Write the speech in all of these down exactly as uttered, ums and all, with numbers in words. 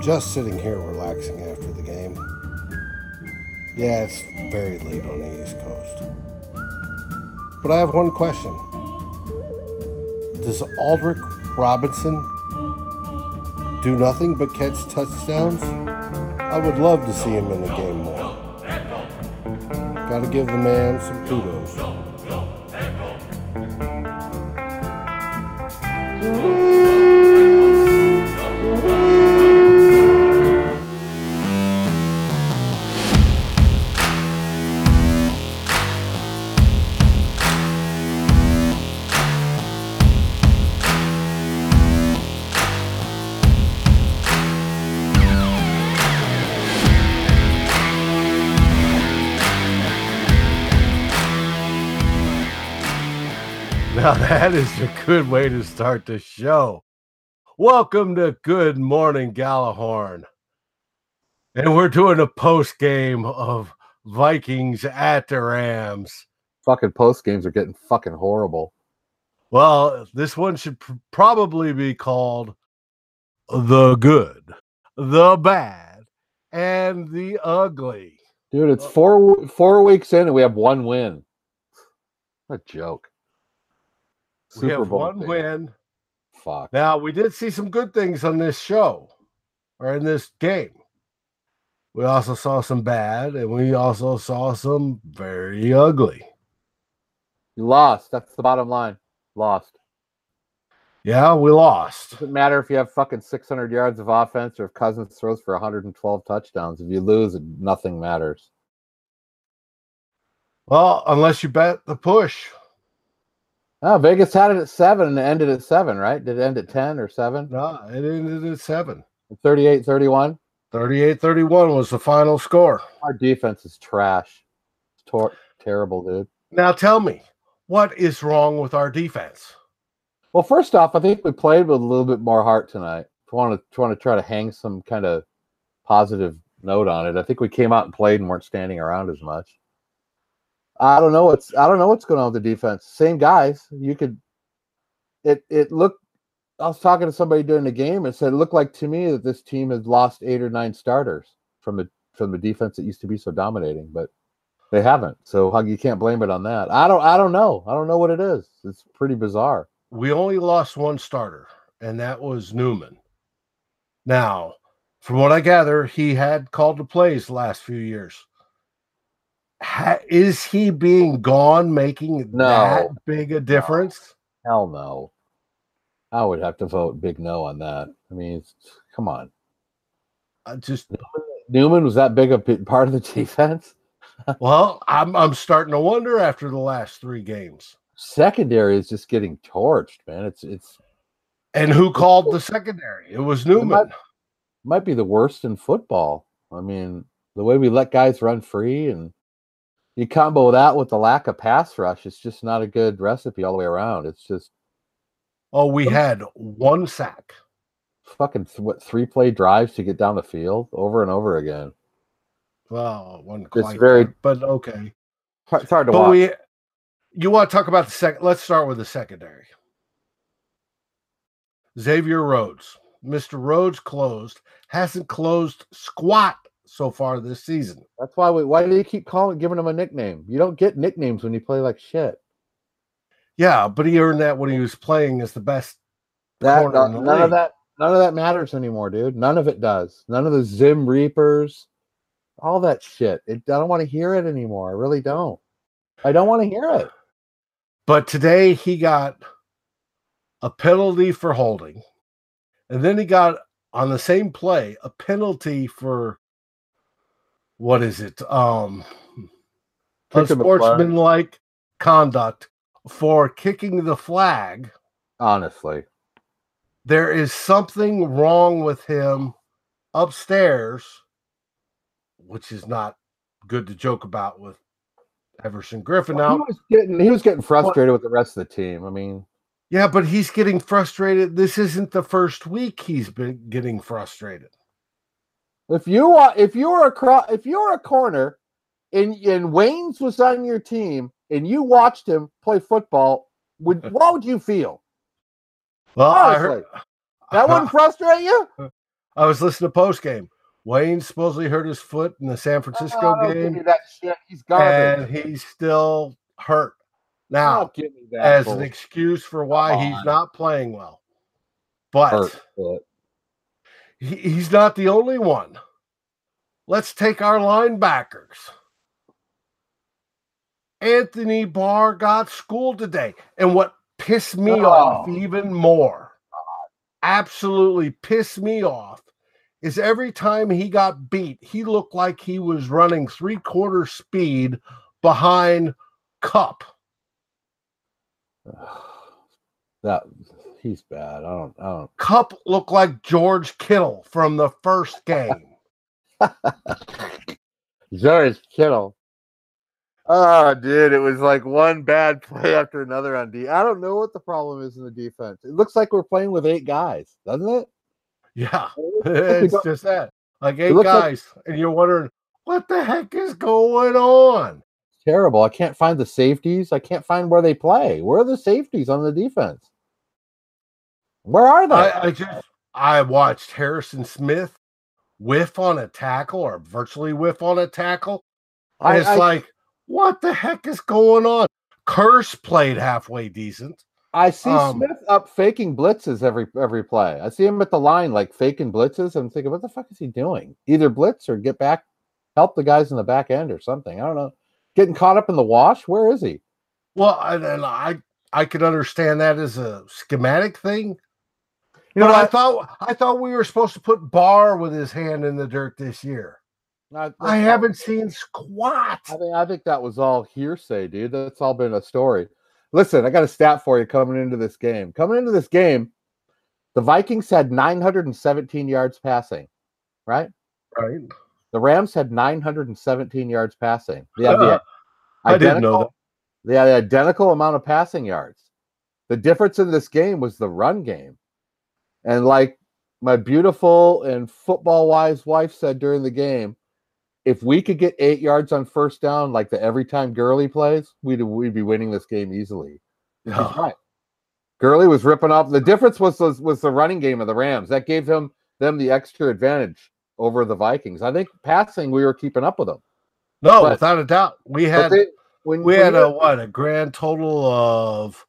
Just sitting here relaxing after the game. Yeah, it's very late on the East Coast. But I have one question. Does Aldrick Robinson do nothing but catch touchdowns? I would love to see him in the game more. Gotta give the man some kudos. Now that is a good way to start the show. Welcome to Good Morning Gallahorn. And we're doing a post game of Vikings at the Rams. Fucking post games are getting fucking horrible. Well, this one should pr- probably be called The Good, The Bad, and The Ugly. Dude, it's four four weeks in and we have one win. What a joke. We have one thing. win. Fuck. Now, we did see some good things on this show, or in this game. We also saw some bad, and we also saw some very ugly. You lost. That's the bottom line. Lost. Yeah, we lost. Doesn't matter if you have fucking six hundred yards of offense or if Cousins throws for one hundred twelve touchdowns. If you lose, nothing matters. Well, unless you bet the push. Oh, Vegas had it at seven and it ended at seven, right? Did it end at ten or seven? No, it ended at seven. thirty-eight thirty-one? thirty-eight thirty-one was the final score. Our defense is trash. It's tor- terrible, dude. Now tell me, what is wrong with our defense? Well, first off, I think we played with a little bit more heart tonight. If we want to, want to try to hang some kind of positive note on it, I think we came out and played and weren't standing around as much. I don't know what's I don't know what's going on with the defense. Same guys. You could it it looked I was talking to somebody during the game and said it looked like to me that this team has lost eight or nine starters from the from the defense that used to be so dominating, but they haven't. So you can't blame it on that. I don't I don't know. I don't know what it is. It's pretty bizarre. We only lost one starter, and that was Newman. Now, from what I gather, he had called the plays the last few years. Ha, is he being gone making no. that big a difference? No. Hell no. I would have to vote big no on that. I mean, it's, come on. I just Newman, Newman was that big a part of the defense? Well, I'm I'm starting to wonder after the last three games. Secondary is just getting torched, man. It's it's. And who called the secondary? It was Newman. It might, might be the worst in football. I mean, the way we let guys run free and. You combo that with the lack of pass rush, it's just not a good recipe all the way around. It's just oh, we had one sack, fucking th- what three play drives to get down the field over and over again. Well, one it's quite very, hard, but okay. It's hard to but watch. We, you want to talk about the second? Let's start with the secondary. Xavier Rhodes, Mister Rhodes closed, hasn't closed squat so far this season. That's why we why do you keep calling giving him a nickname? You don't get nicknames when you play like shit. Yeah, but he earned that when he was playing as the best that, corner in the none league. of that none of that matters anymore, dude. None of it does. None of the Zim Reapers, all that shit. It, I don't want to hear it anymore. I really don't. I don't want to hear it. But today he got a penalty for holding, and then he got on the same play a penalty for what is it? Um, unsportsmanlike conduct for kicking the flag. Honestly, there is something wrong with him upstairs, which is not good to joke about with Everson Griffin well, out. He was getting he was getting frustrated what? with the rest of the team. I mean, yeah, but he's getting frustrated. This isn't the first week he's been getting frustrated. If you are, if you were a cro- if you were a corner, and and Waynes was on your team, and you watched him play football, would what would you feel? Well, Honestly, I heard that wouldn't frustrate you. I was listening to post game. Wayne supposedly hurt his foot in the San Francisco Oh, give me game, that shit. He's garbage. and he's still hurt. Oh, Now, give me that as an bullshit. excuse for why Come he's on. not playing well, but Hurt foot. he, he's not the only one. Let's take our linebackers. Anthony Barr got schooled today. And what pissed me Oh. off even more, absolutely pissed me off, is every time he got beat, he looked like he was running three-quarter speed behind Cup. That he's bad. I don't. I don't. Cup looked like George Kittle from the first game. George Kittle. Oh, dude, it was like one bad play after another on D. I don't know what the problem is in the defense. It looks like we're playing with eight guys, doesn't it? Yeah, It it's just that. Like eight looks like- guys, and you're wondering, what the heck is going on? Terrible. I can't find the safeties. I can't find where they play. Where are the safeties on the defense? Where are they? I, I just I watched Harrison Smith whiff on a tackle or virtually whiff on a tackle. And I- it's I- like, what the heck is going on? Curse played halfway decent. I see Um, Smith up faking blitzes every every play. I see him at the line like faking blitzes. I'm thinking, what the fuck is he doing? Either blitz or get back, help the guys in the back end or something. I don't know. Getting caught up in the wash. Where is he? Well, and, and I I could understand that as a schematic thing. You know but I what? thought I thought we were supposed to put Barr with his hand in the dirt this year. Not- I that's haven't seen squat. I think I think that was all hearsay, dude. That's all been a story. Listen, I got a stat for you coming into this game. Coming into this game, the Vikings had nine hundred seventeen yards passing, right? Right. The Rams had nine hundred seventeen yards passing. They had the I didn't know that. They had the identical amount of passing yards. The difference in this game was the run game. And like my beautiful and football-wise wife said during the game, if we could get eight yards on first down, like the every time Gurley plays, we'd we'd be winning this game easily. She's Yeah. right. Gurley was ripping off. The difference was, was was the running game of the Rams. That gave him them the extra advantage over the Vikings. I think passing, we were keeping up with them. No, But- without a doubt. We But had they- when we when had you're- a what a grand total of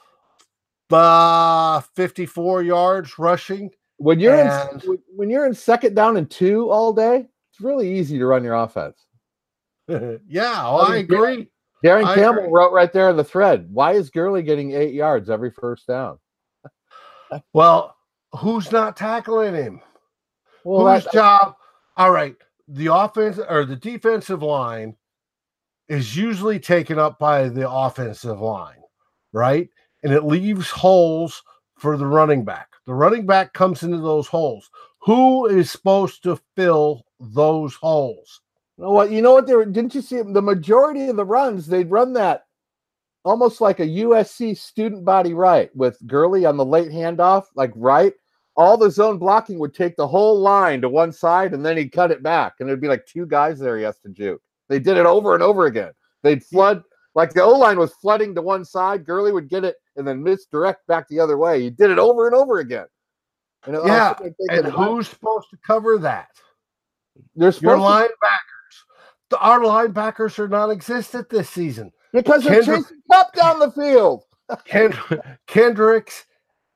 uh fifty-four yards rushing. when you're and- in when- when you're in second down and two all day, it's really easy to run your offense. Yeah, oh, I agree. Darren I Campbell agree. wrote right there in the thread, why is Gurley getting eight yards every first down? Well, who's not tackling him? Well, Whose that- job? All right, the offense or the defensive line is usually taken up by the offensive line, right? And it leaves holes for the running back. The running back comes into those holes. Who is supposed to fill those holes? you know what? You know what? They were, didn't you see the majority of the runs? They'd run that almost like a U S C student body right with Gurley on the late handoff, like right. All the zone blocking would take the whole line to one side, and then he'd cut it back, and it'd be like two guys there he has to juke. They did it over and over again. They'd flood, like the O-line was flooding to one side. Gurley would get it and then misdirect back the other way. He did it over and over again. And it- I was Yeah, sitting there and thinking, how- who's supposed to cover that? they're Your supposed to, linebackers. The, our linebackers are non-existent this season. because they're Kendrick- chasing Cup down the field. Kend- Kendricks,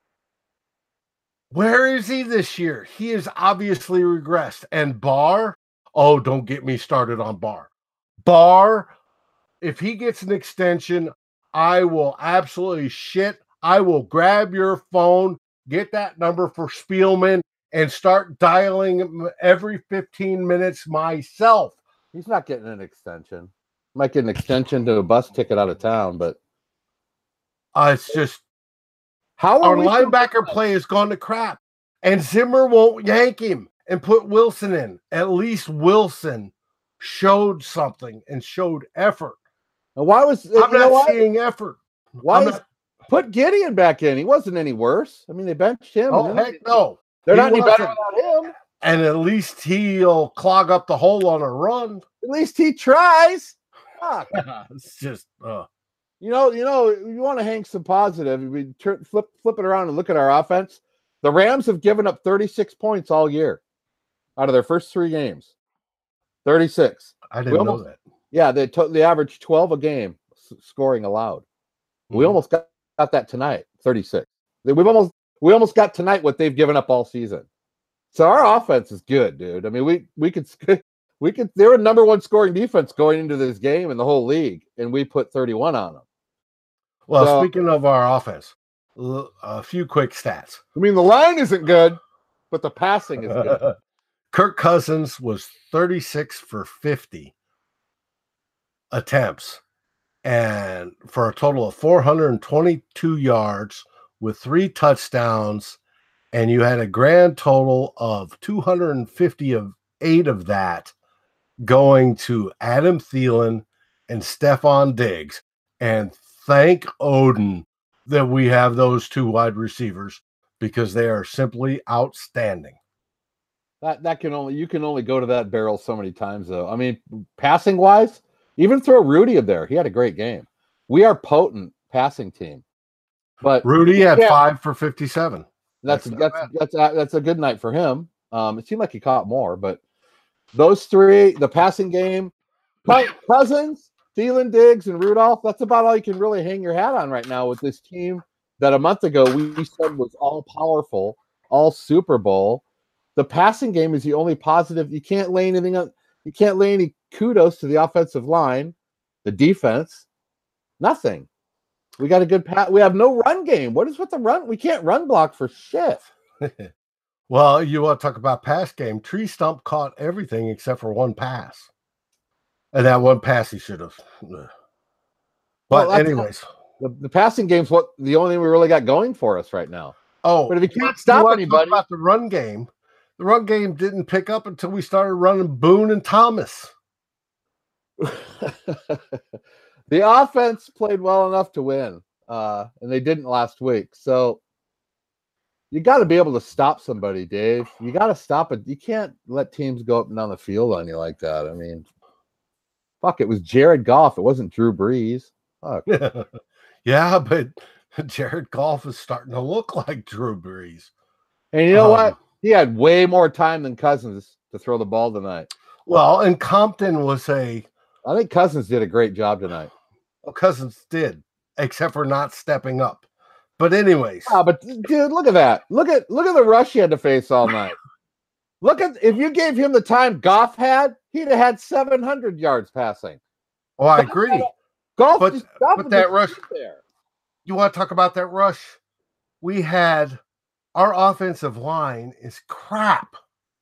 where is he this year? He is obviously regressed. And Barr, oh, don't get me started on Barr. Barr, if he gets an extension, I will absolutely shit. I will grab your phone, get that number for Spielman, and start dialing him every fifteen minutes myself. He's not getting an extension. Might get an extension to a bus ticket out of town, but Uh, it's just how are our we linebacker play has gone to crap, and Zimmer won't yank him and put Wilson in. At least Wilson showed something and showed effort. And why was you I'm know not what? seeing effort. Why I'm is not- put Gideon back in? He wasn't any worse. I mean, they benched him. oh and they're heck not- no! They're he not any better wasn't. without him. And at least he'll clog up the hole on a run. At least he tries. Fuck. It's just uh, You know, you know, you want to hang some positive. We turn, flip, flip it around and look at our offense. The Rams have given up thirty-six points all year out of their first three games. thirty-six. I didn't almost, know that. Yeah, they to, they average twelve a game s- scoring allowed. Mm-hmm. We almost got, got that tonight. thirty-six. We've almost we almost got tonight what they've given up all season. So our offense is good, dude. I mean, we we could we could. They were number one scoring defense going into this game in the whole league, and we put thirty-one on them. Well, so, speaking of our offense, a few quick stats. I mean, the line isn't good, but the passing is good. Kirk Cousins was thirty-six for fifty attempts, and for a total of four hundred twenty-two yards with three touchdowns, and you had a grand total of two hundred fifty of eight of that going to Adam Thielen and Stephon Diggs. And thank Odin that we have those two wide receivers because they are simply outstanding. That that can only you can only go to that barrel so many times though. I mean, passing wise, even throw Rudy in there. He had a great game. We are potent passing team. But Rudy had yeah, five for fifty-seven. That's that's that's, that's a, that's a good night for him. Um, it seemed like he caught more, but those three, the passing game, Cousins, Thielen, Diggs, and Rudolph, that's about all you can really hang your hat on right now with this team that a month ago we said was all powerful, all Super Bowl. The passing game is the only positive. You can't lay anything up. You can't lay any kudos to the offensive line, the defense, nothing. We got a good pass. We have no run game. What is with the run? We can't run block for shit. Well, you want to talk about pass game. Tree Stump caught everything except for one pass. And that one pass he should have. But well, anyways. The, the passing game's what the only thing we really got going for us right now. Oh, but if you can't stop you anybody. About the run game, the run game didn't pick up until we started running Boone and Thomas. The offense played well enough to win, uh, and they didn't last week. So you got to be able to stop somebody, Dave. You got to stop it. You can't let teams go up and down the field on you like that. I mean, fuck, it was Jared Goff. It wasn't Drew Brees. Fuck. Yeah, but Jared Goff is starting to look like Drew Brees. And you know um, what? He had way more time than Cousins to throw the ball tonight. Well, and Compton was a... I think Cousins did a great job tonight. Well, Cousins did, except for not stepping up. But anyways. Ah, but dude, look at that. Look at look at the rush he had to face all night. Look at if you gave him the time Goff had, he'd have had seven hundred yards passing. Oh, I Goff agree. Goff but, just but that rush there. You want to talk about that rush? We had our offensive line is crap.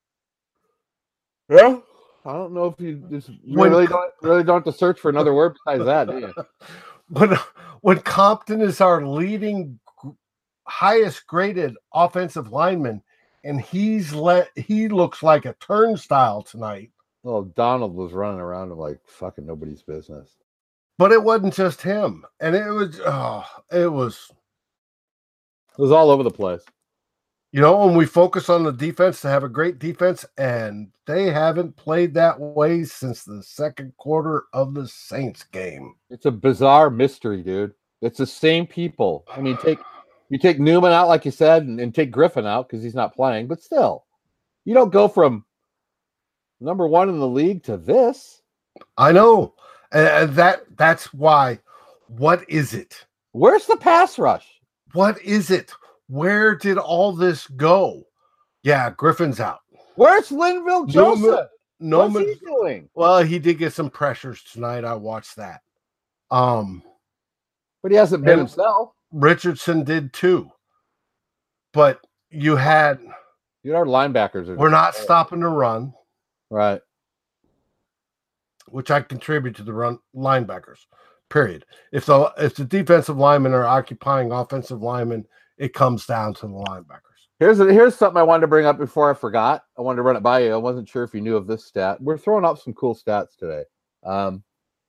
Yeah. I don't know if you just you when, really don't really don't have to search for another word besides that, do you? When when Compton is our leading, highest graded offensive lineman, and he's let he looks like a turnstile tonight. Well, Donald was running around him like fucking nobody's business. But it wasn't just him, and it was oh, it was it was all over the place. You know, when we focus on the defense to have a great defense, and they haven't played that way since the second quarter of the Saints game. It's a bizarre mystery, dude. It's the same people. I mean, take you take Newman out, like you said, and, and take Griffin out because he's not playing, but still, you don't go from number one in the league to this. I know. And that that's why. What is it? Where's the pass rush? What is it? Where did all this go? Yeah, Griffin's out. Where's Linville Joseph? No, What's he doing? Well, he did get some pressures tonight. I watched that. Um, but he hasn't been himself. Richardson did too. But you had you know, our linebackers are we're not right. stopping the run. Right. Which I contribute to the run linebackers. Period. If the if the defensive linemen are occupying offensive linemen, it comes down to the linebackers. Here's a, here's something I wanted to bring up before I forgot. I wanted to run it by you. I wasn't sure if you knew of this stat. We're throwing up some cool stats today. Um,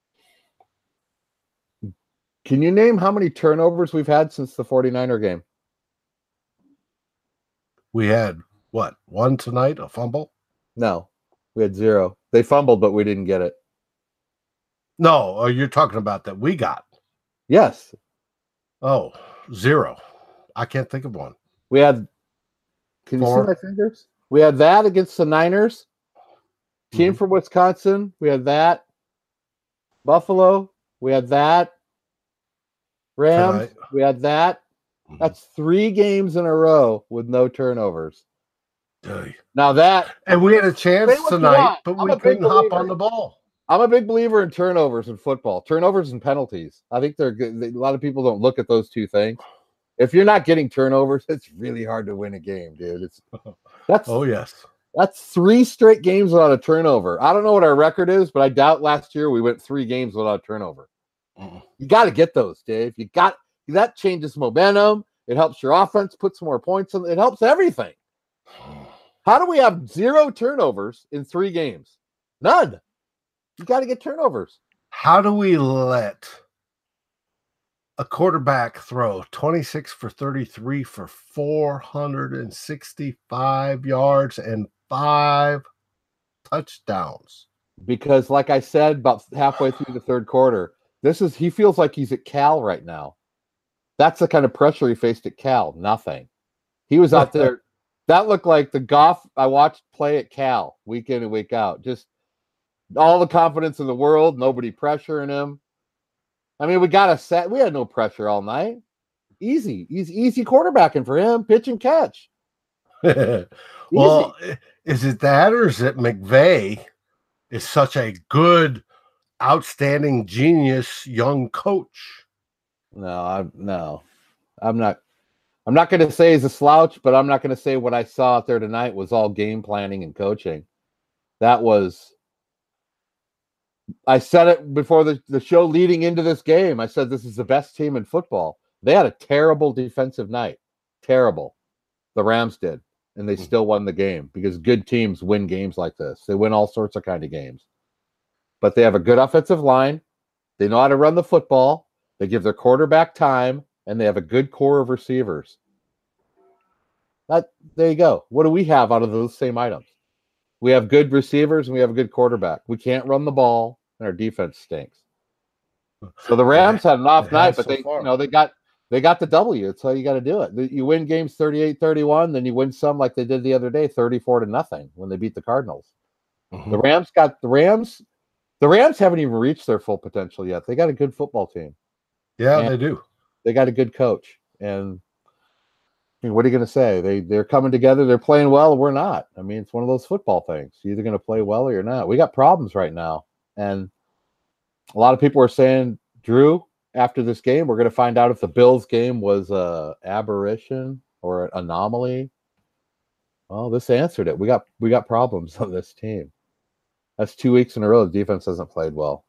can you name how many turnovers we've had since the 49er game? We had, what, one tonight, a fumble? No, we had zero. They fumbled, but we didn't get it. No, oh, you're talking about that we got. Yes. Oh, zero. I can't think of one. We had Can you Four. see my fingers? We had that against the Niners. Team Mhm. from Wisconsin. We had that. Buffalo. We had that. Rams. Tonight. We had that. Mhm. That's three games in a row with no turnovers. Hey. Now that, And we had a chance Say what you tonight, want. but I'm we a big couldn't hop believer. on the ball. I'm a big believer in turnovers in football. Turnovers and penalties. I think they're good. A lot of people don't look at those two things. If you're not getting turnovers, it's really hard to win a game, dude. It's that's Oh, yes. that's three straight games without a turnover. I don't know what our record is, but I doubt last year we went three games without a turnover. Mm. You got to get those, Dave. You got that changes momentum. It helps your offense put some more points in. It helps everything. How do we have zero turnovers in three games? None. You got to get turnovers. How do we let a quarterback throw twenty-six for thirty-three for four hundred sixty-five yards and five touchdowns? Because, like I said, about halfway through the third quarter, this is he feels like he's at Cal right now. That's the kind of pressure he faced at Cal. Nothing. He was out there. That looked like the Goff I watched play at Cal week in and week out. Just all the confidence in the world, nobody pressuring him. I mean, we got a set. We had no pressure all night. Easy, easy, easy quarterbacking for him. Pitch and catch. Well, is it that, or is it McVay is such a good, outstanding, genius young coach? No, I'm no, I'm not. I'm not going to say he's a slouch, but I'm not going to say what I saw out there tonight was all game planning and coaching. That was. I said it before the, the show leading into this game. I said this is the best team in football. They had a terrible defensive night. Terrible. The Rams did. And they still won the game because good teams win games like this. They win all sorts of kind of games. But they have a good offensive line. They know how to run the football. They give their quarterback time, and they have a good core of receivers. That there you go. What do we have out of those same items? We have good receivers and we have a good quarterback. We can't run the ball, and our defense stinks. So the Rams had an off night, but so they, far. you know, they got they got the W. That's how you got to do it. You win games thirty-eight thirty-one, then you win some like they did the other day, thirty-four to nothing when they beat the Cardinals. Mhm. The Rams got the Rams. The Rams haven't even reached their full potential yet. They got a good football team. Yeah, And they do. They got a good coach. And I mean, what are you going to say? They they're coming together. They're playing well. We're not. I mean, it's one of those football things. You're either going to play well or you're not. We got problems right now, and a lot of people are saying, Drew, after this game, we're going to find out if the Bills game was a aberration or an anomaly. Well, this answered it. We got we got problems on this team. That's two weeks in a row the defense hasn't played well.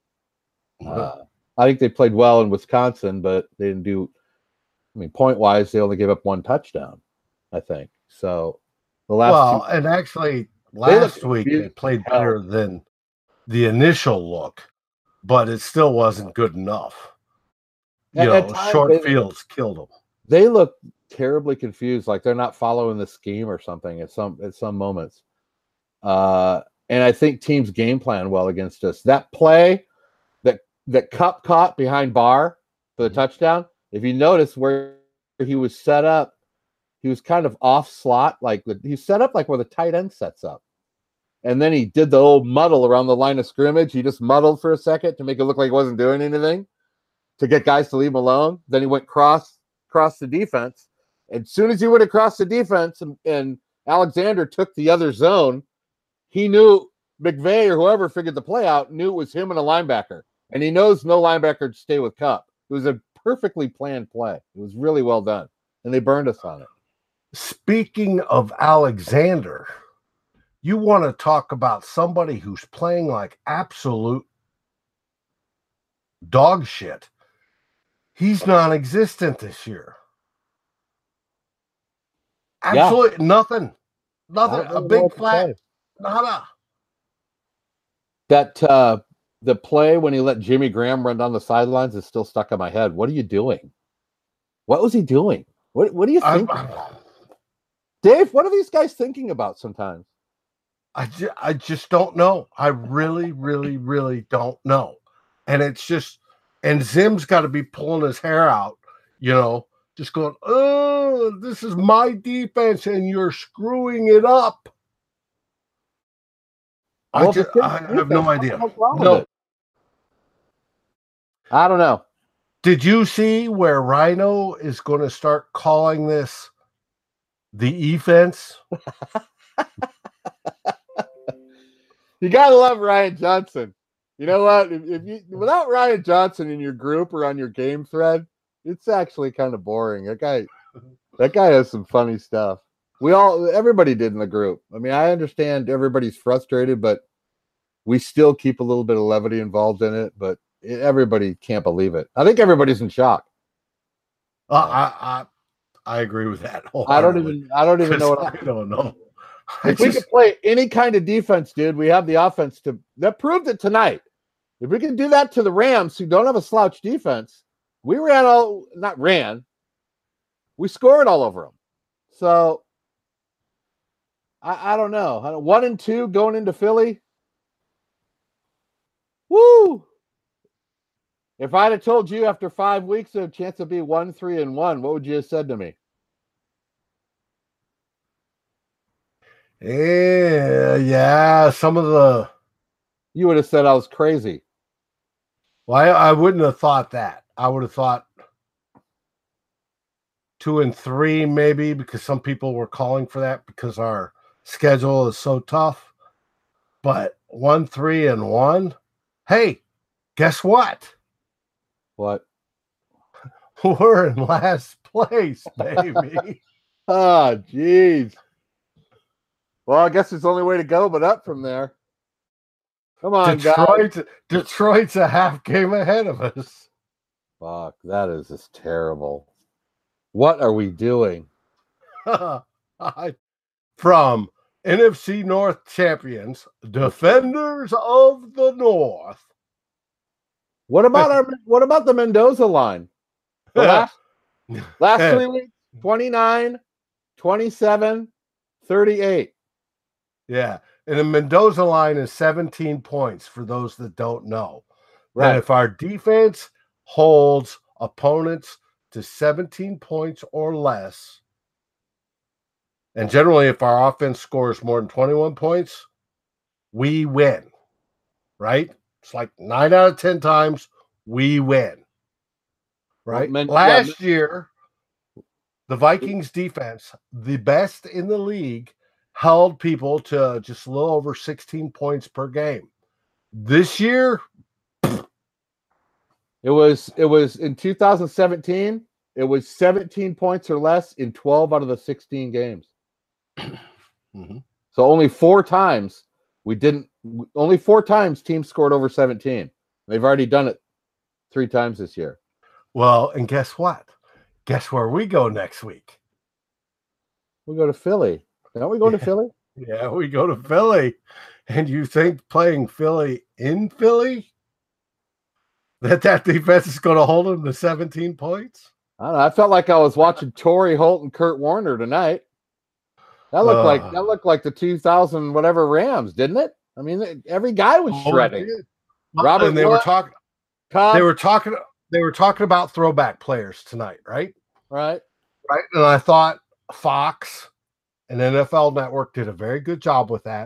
Uh, I think they played well in Wisconsin, but they didn't do. I mean, point wise, they only gave up one touchdown. I think so. The last Well, two, and actually, They last looked week they confused played as hell. better than the initial look, but it still wasn't good enough. You At- know, at times short they- fields killed them. they look terribly confused, like they're not following the scheme or something at some at some moments. Uh, and I think teams game plan well against us. That play that that Cup caught behind Barr for the Mhm. touchdown. If you notice where he was set up, he was kind of off slot, like the, he set up like where the tight end sets up. And then he did the old muddle around the line of scrimmage. He just muddled for a second to make it look like he wasn't doing anything to get guys to leave him alone. Then he went cross cross the defense. As soon as he went across the defense and, and Alexander took the other zone, he knew McVay or whoever figured the play out, knew it was him and a linebacker. And he knows no linebacker to stay with Cup. It was a perfectly planned play. It was really well done. And they burned us on it. Speaking of Alexander, you want to talk about somebody who's playing like absolute dog shit. He's non-existent this year. Yeah. Absolutely nothing. I Nothing. don't A know big what to flat say. nada. That uh, the play when he let Jimmy Graham run down the sidelines is still stuck in my head. What are you doing? What was he doing? What What do you I'm- think? Dave, what are these guys thinking about sometimes? I, ju- I just don't know. I really, really, really don't know. And it's just, and Zim's got to be pulling his hair out, you know, just going, oh, no, this is my defense, and you're screwing it up. Well, I, just, if it's I defense, have no what the idea. hell's wrong with No. it? I don't know. Did you see where Rhino is going to start calling this the e-fence? You gotta love Ryan Johnson. You know what? If, if you without Ryan Johnson in your group or on your game thread, it's actually kind of boring. That guy, that guy has some funny stuff. We all, everybody did in the group. I mean, I understand everybody's frustrated, but we still keep a little bit of levity involved in it. But everybody can't believe it. I think everybody's in shock. Uh, I, I I agree with that. I don't even. I don't even know what I don't know. I If we just, could play any kind of defense, dude, we have the offense to. That proved it tonight. If we can do that to the Rams, who don't have a slouch defense, we ran all not ran. We scored all over them. So I, I don't know. I don't, one and two going into Philly. Woo! If I'd have told you after five weeks there's a chance to be one, three, and one, what would you have said to me? yeah, yeah. Some of the. You would have said I was crazy. Well, I, I wouldn't have thought that. I would have thought two and three, maybe, because some people were calling for that because our schedule is so tough. But one, three, and one. Hey, guess what? What? We're in last place, baby. Oh, jeez. Well, I guess it's the only way to go but up from there. Come on, guys. Detroit's, Detroit's a half game ahead of us. Fuck, that is just terrible. What are we doing? From N F C North champions, Defenders of the North. What about our what about the Mendoza line? The last last three weeks, twenty-nine, twenty-seven, thirty-eight. Yeah. And the Mendoza line is seventeen points for those that don't know. Right. And if our defense holds opponents to seventeen points or less, and generally if our offense scores more than twenty-one points, we win. Right? It's like nine out of ten times we win. Right? Well, men, Last yeah, year, the Vikings defense, the best in the league, held people to just a little over sixteen points per game. This year, it was it was in two thousand seventeen, it was seventeen points or less in twelve out of the sixteen games. mm-hmm. So only four times we didn't only four times teams scored over seventeen. They've already done it three times this year. Well, and guess what? Guess where we go next week? We go to Philly. Don't we go to Yeah. Philly? Yeah, we go to Philly. And you think playing Philly in Philly, that that defense is going to hold them to seventeen points? I don't know. I felt like I was watching Torrey Holt and Kurt Warner tonight. That looked Uh. like that looked like the two thousand whatever Rams, didn't it? I mean, every guy was Oh, shredding. it did. Robert and they were Wood, talking Cobb, they were talking they were talking about throwback players tonight, right? right? Right. And I thought Fox and N F L Network did a very good job with that.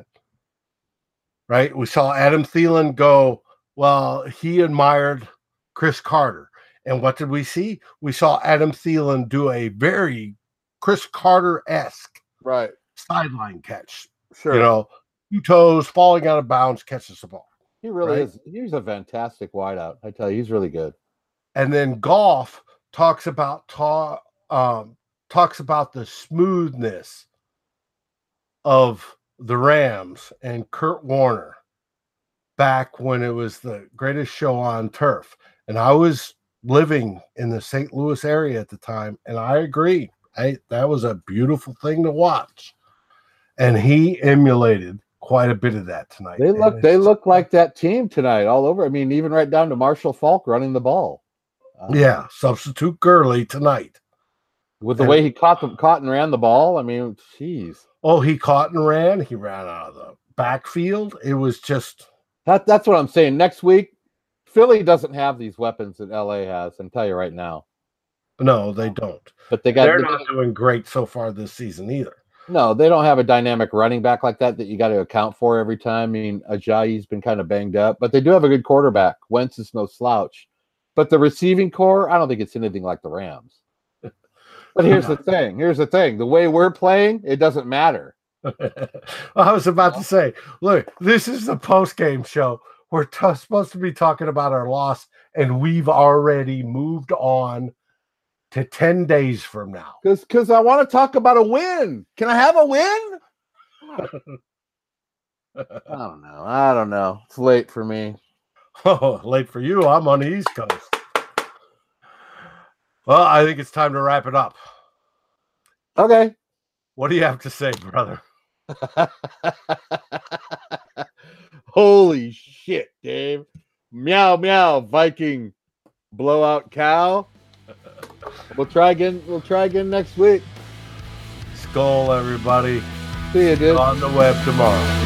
Right. We saw Adam Thielen go, well, he admired Chris Carter. And what did we see? We saw Adam Thielen do a very Chris Carter-esque Right. sideline catch. Sure. You know, two toes, falling out of bounds, catches the ball. He really right? is. He's a fantastic wideout. I tell you, he's really good. And then Goff talks about ta- um, talks about the smoothness of the Rams and Kurt Warner back when it was the greatest show on turf. And I was living in the Saint Louis area at the time, and I agree. I, that was a beautiful thing to watch. And he emulated quite a bit of that tonight. They And look. They it's- look like that team tonight, all over. I mean, even right down to Marshall Falk running the ball. Uh, Yeah, substitute Gurley tonight. with the and- way he caught them, caught and ran the ball. I mean, jeez, Oh, he caught and ran. He ran out of the backfield. It was just that that's what I'm saying. Next week, Philly doesn't have these weapons that L A has. I can tell you right now. No, they don't. But they got They're they not got- doing great so far this season either. no, they don't have a dynamic running back like that that you got to account for every time. I mean, Ajayi's been kind of banged up, but they do have a good quarterback. Wentz is no slouch. But the receiving core, I don't think it's anything like the Rams. But here's the thing. Here's the thing. The way we're playing, it doesn't matter. I was about to say, look, this is the post-game show. We're t- supposed to be talking about our loss, and we've already moved on to ten days from now. Because because I want to talk about a win. Can I have a win? I don't know. I don't know. It's late for me. Oh, late for you. I'm on the East Coast. Well, I think it's time to wrap it up. Okay. What do you have to say, brother? Holy shit, Dave. Meow, meow, Viking blowout cow. We'll try again. We'll try again next week. Skull, everybody. See you, dude. On the web tomorrow.